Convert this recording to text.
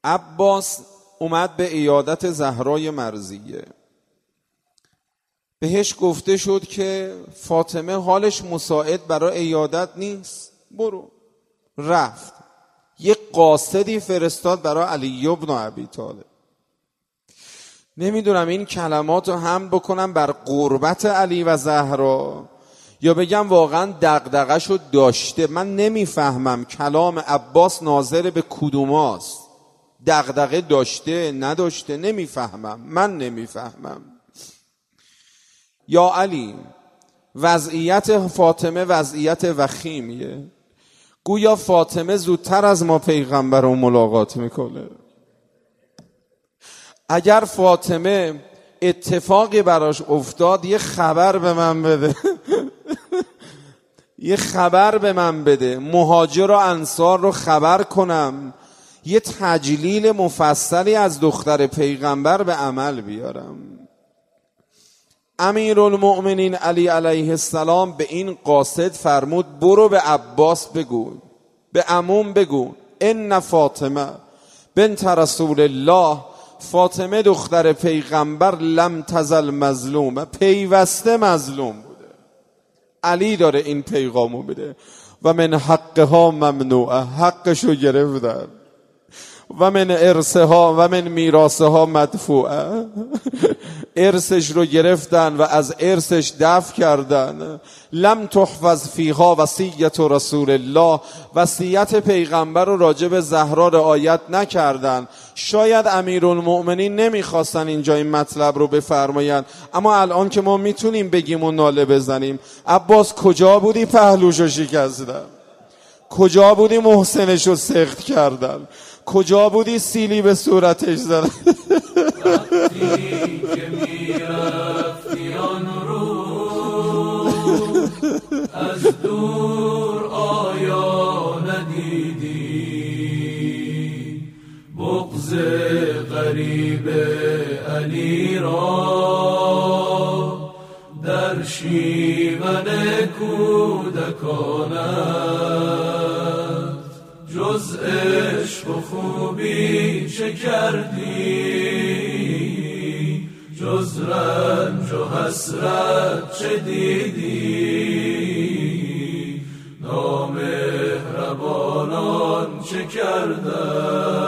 عباس اومد به عیادت زهرای مرضیه. بهش گفته شد که فاطمه حالش مساعد برای عیادت نیست، برو. رفت. یک قاصدی فرستاد برای علی بن ابی طالب. نمیدونم این کلمات رو هم بکنم بر قربت علی و زهرا یا بگم واقعا دغدغه‌شو داشته. من نمیفهمم کلام عباس ناظر به کدوماست. دغدغه داشته نداشته نمیفهمم. من نمیفهمم. یا علی، وضعیت فاطمه وضعیت وخیمیه. گویا فاطمه زودتر از ما پیغمبر رو ملاقات میکنه. اگر فاطمه اتفاقی براش افتاد یه خبر به من بده یه خبر به من بده، مهاجر و انصار رو خبر کنم، یه تجلیل مفصلی از دختر پیغمبر به عمل بیارم. امیرالمؤمنین علی علیه السلام به این قاصد فرمود برو به عباس بگو، به عموم بگو ان فاطمه بنت رسول الله، فاطمه دختر پیغمبر لم تزل مظلومه، پیوسته مظلوم بوده. علی داره این پیغامو بده. و من حقها ممنوعه، حقشو گرفتن. و من ارثها و من میراثها مدفوعه، ارثش رو گرفتن و از ارثش دفع کردن. لم تحفظ فیها وصیت رسول الله، وصیت پیغمبر رو راجع به زهرا رعایت نکردن. شاید امیرالمؤمنین نمیخواستن اینجا این مطلب رو بفرمایند، اما الان که ما میتونیم بگیم و ناله بزنیم. عباس کجا بودی پهلوشو شکستن؟ کجا بودی محسنش رو سخت کردن؟ کجا بودی سیلی به صورتش زدن؟ وقتی که میرفتی آن رو از دور آیا ندیدی بغض غریب علی را در شیون کودکانت، جز عشق و خوبی چه کردی، جز رنج و حسرت چه دیدی، نامهربانان چه کردند